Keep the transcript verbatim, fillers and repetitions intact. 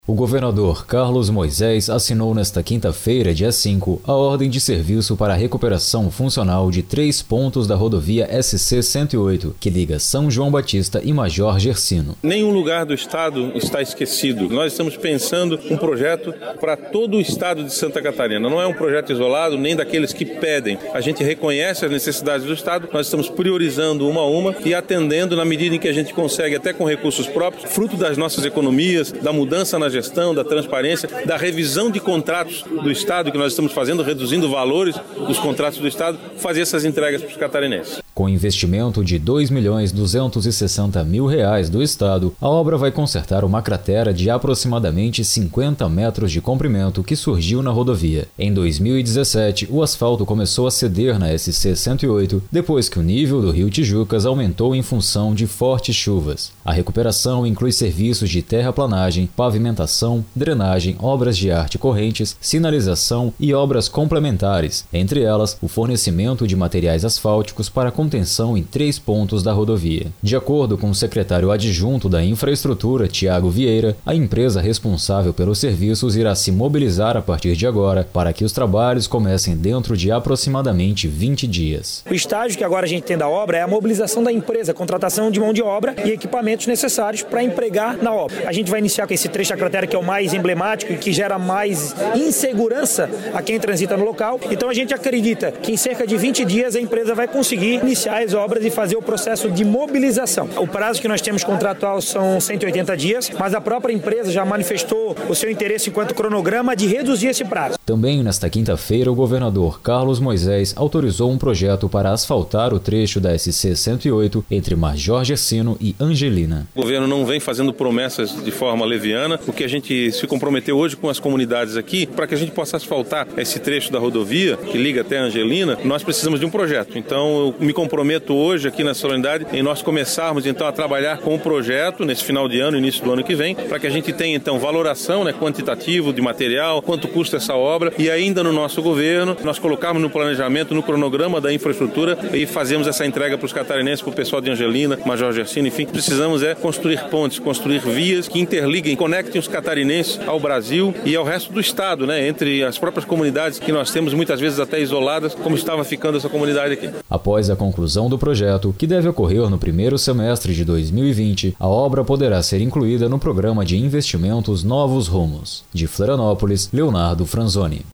O governador Carlos Moisés assinou nesta quinta-feira, dia cinco, a ordem de serviço para a recuperação funcional de três pontos da rodovia S C cento e oito, que liga São João Batista e Major Gercino. Nenhum lugar do estado está esquecido. Nós estamos pensando um projeto para todo o estado de Santa Catarina. Não é um projeto isolado, nem daqueles que pedem. A gente reconhece as necessidades do estado, nós estamos priorizando uma a uma e atendendo na medida em que a gente consegue, até com recursos próprios, fruto das nossas economias, da mudança na gestão, da transparência, da revisão de contratos do Estado que nós estamos fazendo, reduzindo valores dos contratos do Estado, fazer essas entregas para os catarinenses. Com investimento de dois milhões duzentos e sessenta mil reais do Estado, a obra vai consertar uma cratera de aproximadamente cinquenta metros de comprimento que surgiu na rodovia. Em dois mil e dezessete, o asfalto começou a ceder na S C cento e oito, depois que o nível do rio Tijucas aumentou em função de fortes chuvas. A recuperação inclui serviços de terraplanagem, pavimentação, drenagem, obras de arte correntes, sinalização e obras complementares, entre elas o fornecimento de materiais asfálticos para contenção em três pontos da rodovia. De acordo com o secretário adjunto da Infraestrutura, Tiago Vieira, a empresa responsável pelos serviços irá se mobilizar a partir de agora para que os trabalhos comecem dentro de aproximadamente vinte dias. O estágio que agora a gente tem da obra é a mobilização da empresa, a contratação de mão de obra e equipamentos necessários para empregar na obra. A gente vai iniciar com esse trecho da cratera que é o mais emblemático e que gera mais insegurança a quem transita no local. Então a gente acredita que em cerca de vinte dias a empresa vai conseguir iniciar as obras e fazer o processo de mobilização. O prazo que nós temos contratual são cento e oitenta dias, mas a própria empresa já manifestou o seu interesse enquanto cronograma de reduzir esse prazo. Também nesta quinta-feira, o governador Carlos Moisés autorizou um projeto para asfaltar o trecho da S C cento e oito entre Major Gercino e Angelina. O governo não vem fazendo promessas de forma leviana, o que a gente se comprometeu hoje com as comunidades aqui, para que a gente possa asfaltar esse trecho da rodovia, que liga até Angelina, nós precisamos de um projeto. Então, eu me comprometo hoje aqui na solenidade em nós começarmos então a trabalhar com o projeto nesse final de ano, início do ano que vem, para que a gente tenha então valoração, né, quantitativo de material, quanto custa essa obra e ainda no nosso governo nós colocarmos no planejamento, no cronograma da infraestrutura e fazemos essa entrega para os catarinenses, para o pessoal de Angelina, Major Gercino, enfim, precisamos é construir pontes, construir vias que interliguem, conectem os catarinenses ao Brasil e ao resto do estado, né, entre as próprias comunidades que nós temos muitas vezes até isoladas, como estava ficando essa comunidade aqui. Após a conclusão do projeto, que deve ocorrer no primeiro semestre de dois mil e vinte, a obra poderá ser incluída no programa de investimentos Novos Rumos. De Florianópolis, Leonardo Franzoni.